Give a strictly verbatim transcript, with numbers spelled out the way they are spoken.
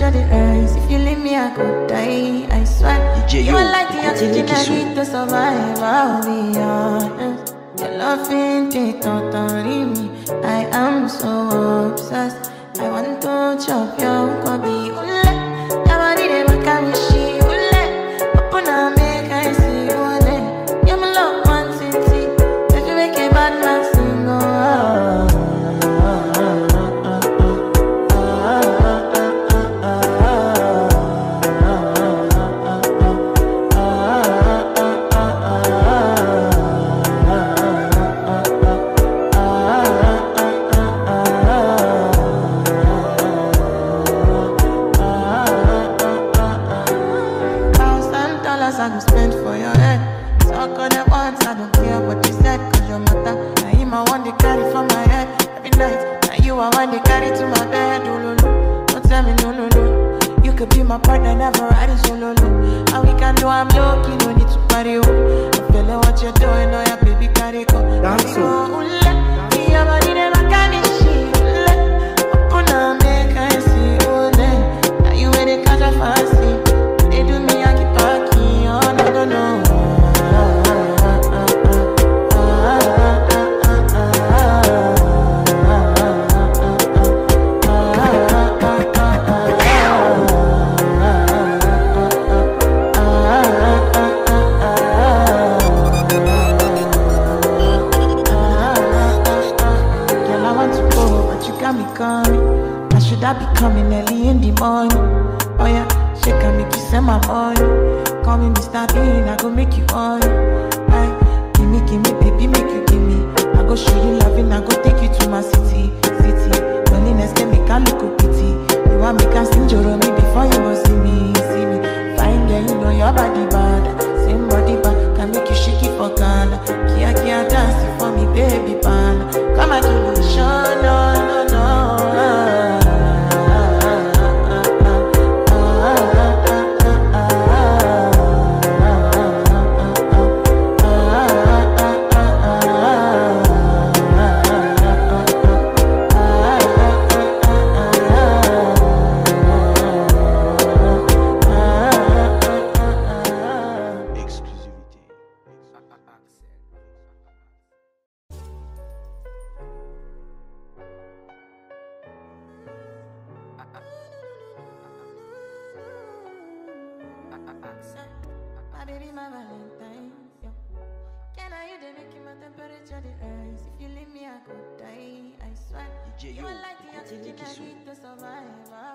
temperature the rise. If you leave me, I could die. I swear. You are like the oxygen I need to survive. I'll be honest. Your love ain't it, totally me. I am so obsessed. I want to chop your kobe. Ule, your body they back at me, she ule. Open up, make I see ule. You're my love, one city. If you make a bad man sing, oh. I go spend for your head. Talk on the ones, I don't care what you said. Cause your matter, now him I want to carry for my head. Every night, now you I want to carry to my bed. Oh, no, no. Don't tell me no, no, no. You could be my partner, never ride it solo, no. And we can do, I'm lucky, no need to party, oh. I feel like what you're doing, oh yeah, baby, carry go. Dance, oh. Your body never can be shit. Open up, make I see, oh, now you ain't a catch a fancy. They do me, I keep talking. No, no, no. Girl, I want to go, but you got me coming. I should I be coming early in the morning? Oh yeah, she can make you send my money. Call me Mister Bean, I go make you on. Aye, gimme, gimme, baby, make you gimme. I go show you loving, I go take you to my city, city. Loneliness can make a look pity. You want me can sing your me before you go see me, see me. Fine girl, you know your body bad. Same body bad, can make you shake it for Ghana. Kia, kia, dance for me, baby, pan. Come and do the show, no, no, no. My baby, my Valentine. Yeah. Can I you the making my temperature the rise? If you leave me, I could die. I swear. You are like the oxygen I need to survive.